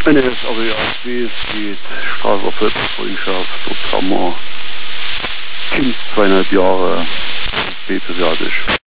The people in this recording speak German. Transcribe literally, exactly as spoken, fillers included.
N S, aber ja, es geht Straße auf Völkerfreundschaft, dort haben wir Kind zweieinhalb Jahre, spätasiatisch.